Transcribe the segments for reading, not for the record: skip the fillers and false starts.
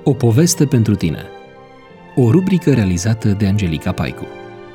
O poveste pentru tine. O rubrică realizată de Angelica Paicu.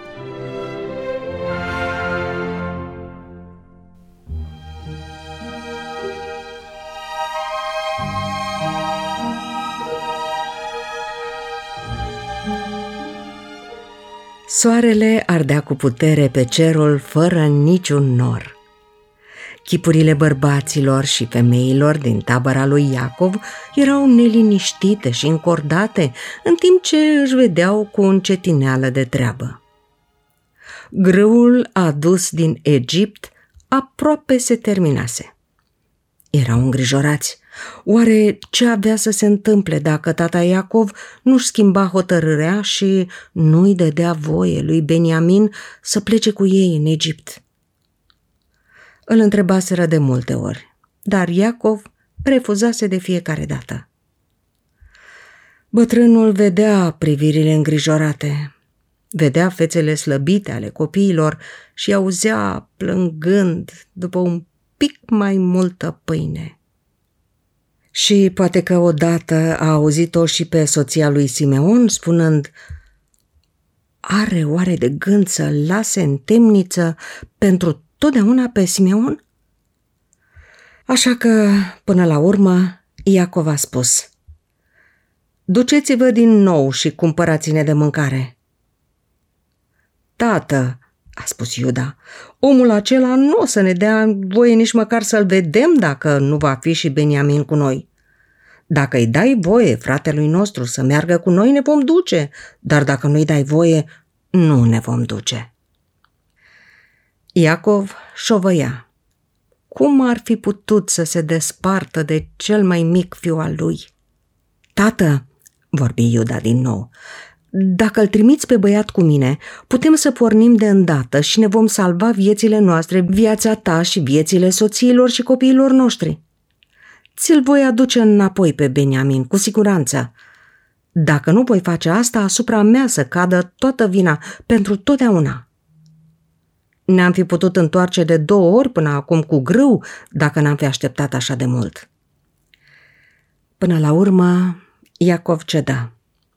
Soarele ardea cu putere pe cerul fără niciun nor. Chipurile bărbaților și femeilor din tabăra lui Iacov erau neliniștite și încordate, în timp ce își vedeau cu încetineală de treabă. Grâul adus din Egipt aproape se terminase. Erau îngrijorați. Oare ce avea să se întâmple dacă tata Iacov nu-și schimba hotărârea și nu-i dădea voie lui Beniamin să plece cu ei în Egipt? Îl întrebaseră de multe ori, dar Iacov refuzase de fiecare dată. Bătrânul vedea privirile îngrijorate, vedea fețele slăbite ale copiilor și auzea plângând după un pic mai multă pâine. Și poate că odată a auzit-o și pe soția lui Simeon spunând: "Are oare de gând să-l lase în temniță pentru totdeauna pe Simeon?" Așa că, până la urmă, Iacov a spus: "Duceți-vă din nou și cumpărați-ne de mâncare." "Tată," a spus Iuda, "omul acela nu o să ne dea voie nici măcar să-l vedem dacă nu va fi și Beniamin cu noi. Dacă îi dai voie fratelui nostru să meargă cu noi, ne vom duce, dar dacă nu îi dai voie, nu ne vom duce." Iacov șovăia. Cum ar fi putut să se despartă de cel mai mic fiu al lui? "Tată," vorbi Iuda din nou, "dacă îl trimiți pe băiat cu mine, putem să pornim de îndată și ne vom salva viețile noastre, viața ta și viețile soțiilor și copiilor noștri. Ți-l voi aduce înapoi pe Beniamin, cu siguranță. Dacă nu voi face asta, asupra mea să cadă toată vina pentru totdeauna. Ne-am fi putut întoarce de 2 ori până acum cu grâu, dacă n-am fi așteptat așa de mult." Până la urmă, Iacov ceda.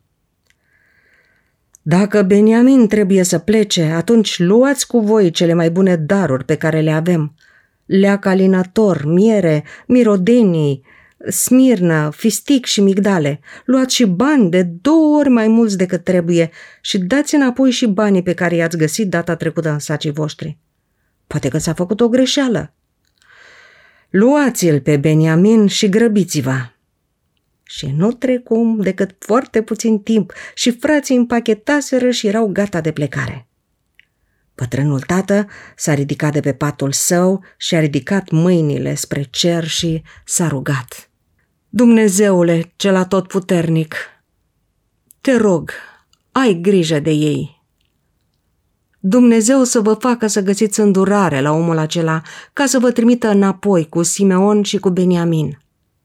"Dacă Beniamin trebuie să plece, atunci luați cu voi cele mai bune daruri pe care le avem: leac alinător, miere, mirodenii, smirnă, fistic și migdale. Luați și bani de 2 ori mai mulți decât trebuie și dați înapoi și banii pe care i-ați găsit data trecută în sacii voștri. Poate că s-a făcut o greșeală. Luați-l pe Beniamin și grăbiți-vă." Și nu trecu decât foarte puțin timp și frații împachetaseră și erau gata de plecare. Bătrânul tată s-a ridicat de pe patul său și a ridicat mâinile spre cer și s-a rugat: "Dumnezeule cel atotputernic, te rog, ai grijă de ei. Dumnezeu să vă facă să găsiți îndurare la omul acela, ca să vă trimită înapoi cu Simeon și cu Beniamin."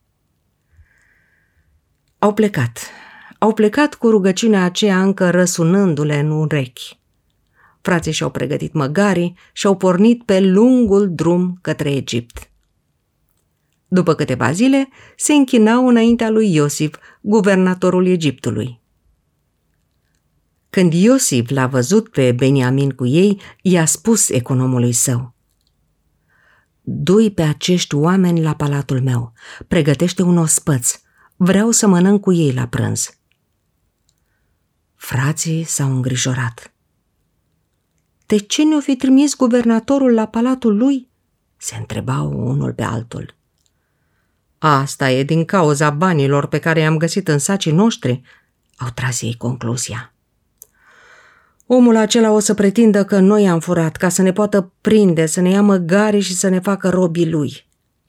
Au plecat cu rugăciunea aceea încă răsunându-le în urechi. Frații și-au pregătit măgarii și au pornit pe lungul drum către Egipt. După câteva zile, se închinau înaintea lui Iosif, guvernatorul Egiptului. Când Iosif l-a văzut pe Beniamin cu ei, i-a spus economului său: "Du-i pe acești oameni la palatul meu, pregătește un ospăț, vreau să mănânc cu ei la prânz." Frații s-au îngrijorat. "De ce ne-o fi trimis guvernatorul la palatul lui?" se întrebau unul pe altul. "Asta e din cauza banilor pe care i-am găsit în sacii noștri," au tras ei concluzia. "Omul acela o să pretindă că noi am furat, ca să ne poată prinde, să ne ia măgarii și să ne facă robii lui."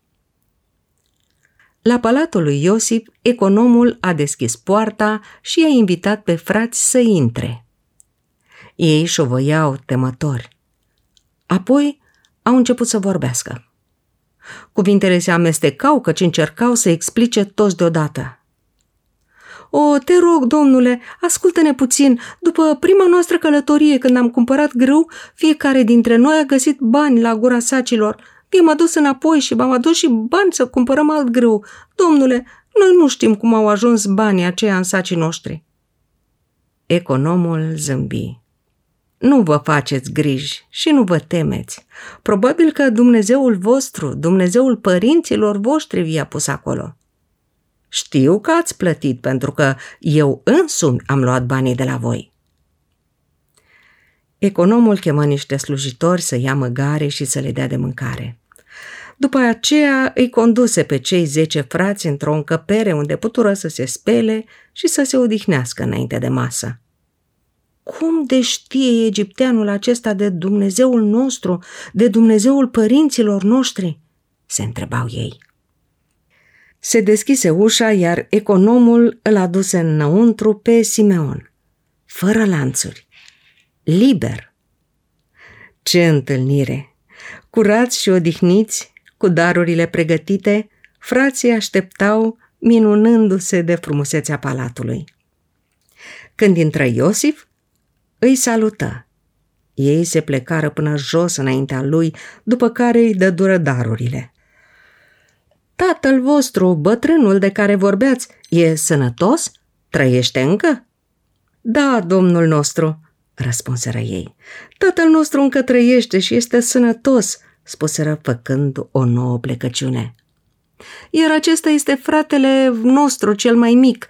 La palatul lui Iosif, economul a deschis poarta și i-a invitat pe frați să intre. Ei șovăiau temători. Apoi au început să vorbească. Cuvintele se amestecau, căci încercau să explice toți deodată. "O, te rog, domnule, ascultă-ne puțin. După prima noastră călătorie, când am cumpărat grâu, fiecare dintre noi a găsit bani la gura sacilor. I-am adus înapoi și v-am adus și bani să cumpărăm alt grâu. Domnule, Noi nu știm cum au ajuns banii aceia în sacii noștri." Economul zâmbi. "Nu vă faceți griji și nu vă temeți. Probabil că Dumnezeul vostru, Dumnezeul părinților voștri vi-a pus acolo. Știu că ați plătit pentru că eu însumi am luat banii de la voi." Economul chemă niște slujitori să ia măgare și să le dea de mâncare. După aceea îi conduse pe cei 10 frați într-o încăpere unde putură să se spele și să se odihnească înainte de masă. "Cum de știe egipteanul acesta de Dumnezeul nostru, de Dumnezeul părinților noștri?" se întrebau ei. Se deschise ușa, iar economul îl aduse înăuntru pe Simeon, fără lanțuri, liber. Ce întâlnire! Curați și odihniți, cu darurile pregătite, frații așteptau, minunându-se de frumusețea palatului. Când intră Iosif, îi salută. Ei se plecară până jos înaintea lui, după care îi dădură darurile. "Tatăl vostru, bătrânul de care vorbeați, e sănătos? Trăiește încă?" "Da, domnul nostru," răspunseră ei. "Tatăl nostru încă trăiește și este sănătos," spuseră făcând o nouă plecăciune. "Iar acesta este fratele nostru cel mai mic."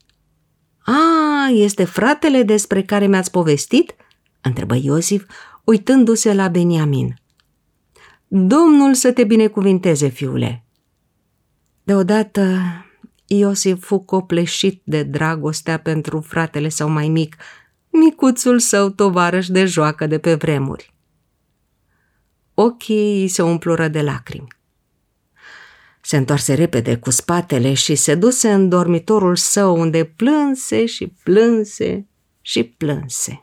Este fratele despre care mi-ați povestit?" întrebă Iosif, uitându-se la Beniamin. "Domnul să te binecuvinteze, fiule." Deodată Iosif fu copleșit de dragostea pentru fratele său mai mic, micuțul său tovarăș de joacă de pe vremuri. Ochii îi se umplură de lacrimi. Se întoarse repede cu spatele și se duse în dormitorul său, unde plânse și plânse și plânse.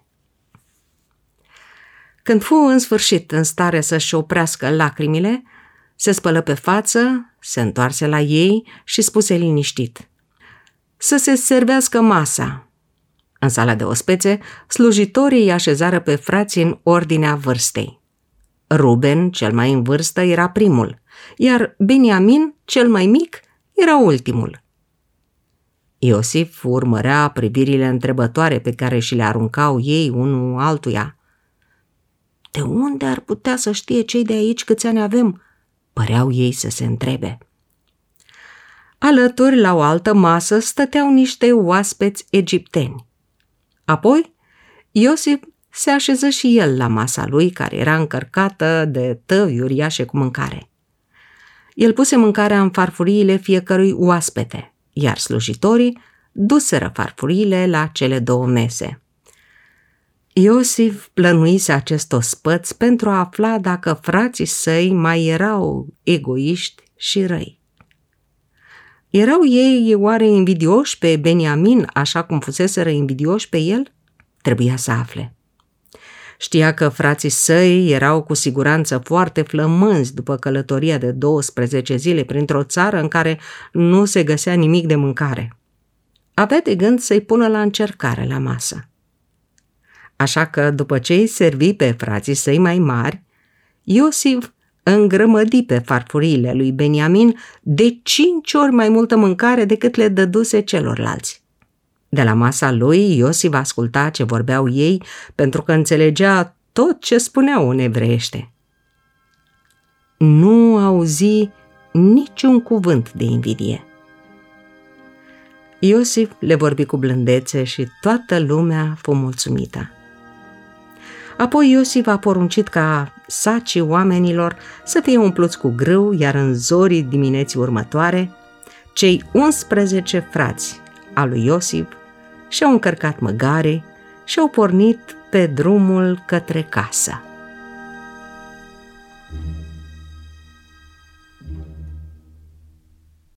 Când fu în sfârșit în stare să-și oprească lacrimile, se spălă pe față, se întoarse la ei și spuse liniștit: "Să se servească masa." În sala de ospețe, slujitorii îi așezară pe frați în ordinea vârstei. Ruben, cel mai în vârstă, era primul, iar Beniamin, cel mai mic, era ultimul. Iosif urmărea privirile întrebătoare pe care și le aruncau ei unul altuia. "De unde ar putea să știe cei de aici câți ani avem?" păreau ei să se întrebe. Alături, la o altă masă, stăteau niște oaspeți egipteni. Apoi, Iosif se așeză și el la masa lui, care era încărcată de tăvi uriașe cu mâncare. El puse mâncarea în farfuriile fiecărui oaspete, iar slujitorii duseră farfuriile la cele 2 mese. Iosif plănuise acest ospăț pentru a afla dacă frații săi mai erau egoiști și răi. Erau ei oare invidioși pe Beniamin așa cum fuseseră invidioși pe el? Trebuia să afle. Știa că frații săi erau cu siguranță foarte flămânzi după călătoria de 12 zile printr-o țară în care nu se găsea nimic de mâncare. Avea de gând să-i pună la încercare la masă. Așa că, după ce îi servi pe frații săi mai mari, Iosif îngrămădi pe farfuriile lui Beniamin de 5 ori mai multă mâncare decât le dăduse celorlalți. De la masa lui, Iosif asculta ce vorbeau ei, pentru că înțelegea tot ce spuneau în evreiește. Nu auzi niciun cuvânt de invidie. Iosif le vorbi cu blândețe și toată lumea fu mulțumită. Apoi Iosif a poruncit ca sacii oamenilor să fie umpluți cu grâu, iar în zorii dimineții următoare, cei 11 frați al lui Iosif și-au încărcat măgare și au pornit pe drumul către casă.